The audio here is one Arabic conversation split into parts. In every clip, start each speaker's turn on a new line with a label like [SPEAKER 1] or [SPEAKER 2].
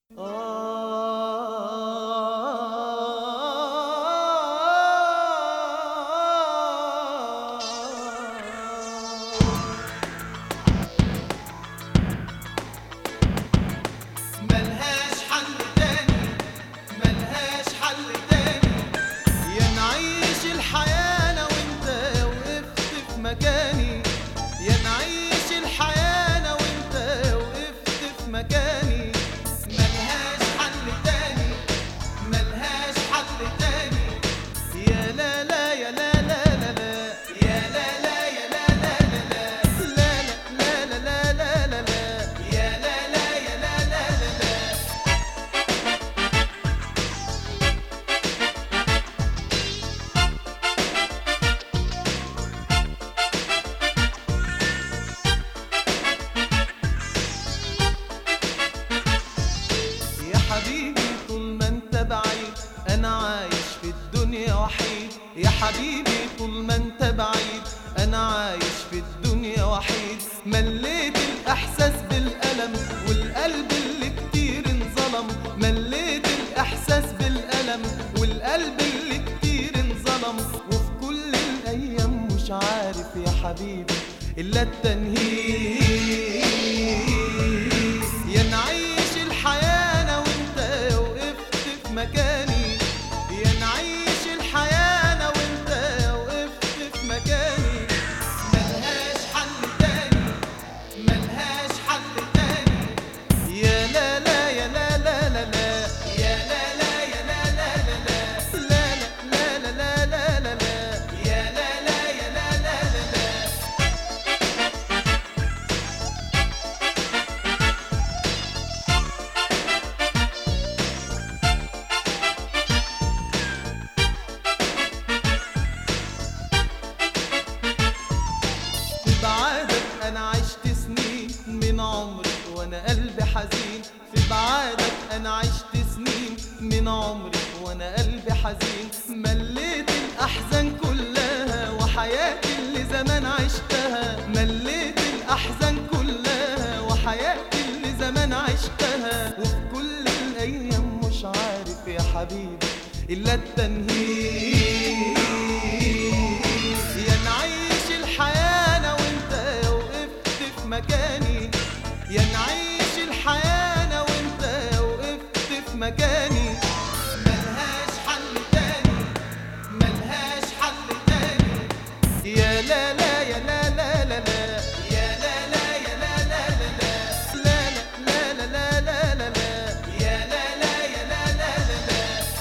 [SPEAKER 1] ملهاش حل تاني، ملهاش حل تاني، يا نعيش الحياة أنا وأنت وقفت في مكاني، يا نعيش الحياة أنا وأنت وقفت في مكاني. ملهاش حل تاني، ملهاش حل تاني، يا لا لا يا لا لا لا لا، يا لا لا يا لا لا لا لا، لا لا لا لا لا لا، يا لا لا يا لا لا لا لا. يا حبيبي طول ما انت بعيد انا عايش في الدنيا وحيد، يا حبيبي طول ما انت بعيد انا عايش في الدنيا وحيد. مليت الاحساس بالالم والقلب اللي كتير انظلم، مليت الاحساس بالالم والقلب اللي كتير انظلم. وفي كل الايام مش عارف يا حبيبي الا التنهيد، يا نعيش الحياة أنا وأنت وقفت في مكاني، يا نعيش الحياة أنا وأنت وقفت في مكاني. ملهاش حل تاني، ملهاش حل تاني، يا لا لا يا لا لا لا لا، يا لا لا يا لا لا لا لا، لا لا لا لا لا لا، يا لا لا يا لا لا لا لا. في بعادك أنا عشت سنين من عمري وأنا قلبي حزين، في بعادك أنا عشت سنين من عمري وأنا قلبي حزين. مليت الأحزان كلها وحياتي اللي زمان عشتها، مليت الأحزان كلها وحياتي اللي زمان عشتها. وفي كل الأيام مش عارف يا حبيبي إلا التنهيد، يا نعيش الحياة أنا وأنت وقفت في مكاني، يا نعيش الحياة أنا وأنت وقفت في مكاني. ملهاش حل تاني، ملهاش حل تاني، يا لا لا يا لا لا لا لا، يا لا لا يا لا لا لا لا، لا لا لا لا لا لا، يا لا لا يا لا لا لا لا.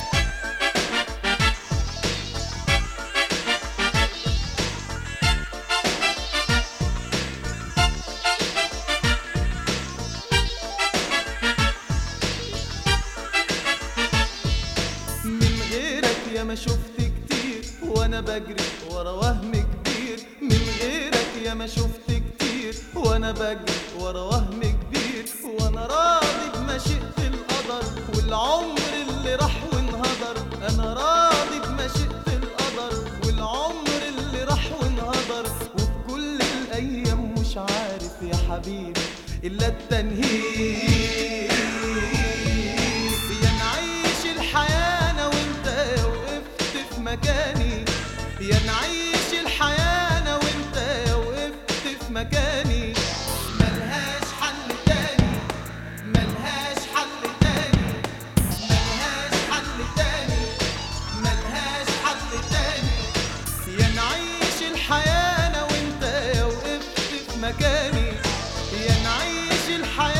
[SPEAKER 1] من غيرك يا ما شفت كتير وانا بجري ورا وهم كبير، من غيرك يا ما شفت كتير وانا بجري ورا وهم كبير. وانا راضي بمشيئة القدر والعمر اللي راح وانهدر، انا راضي بمشيئة القدر والعمر اللي راح وانهدر. وفي كل الايام مش عارف يا حبيبي الا التنهيد، يا نعيش الحياة أنا وأنت وقفت في مكاني، يا نعيش الحياة أنا وأنت وقفت في مكاني. ملهاش حل تاني، ملهاش حل تاني، ملهاش حل تاني، ملهاش حل تاني، يا نعيش الحياة أنا وأنت وقفت في مكاني، يا نعيش الحياة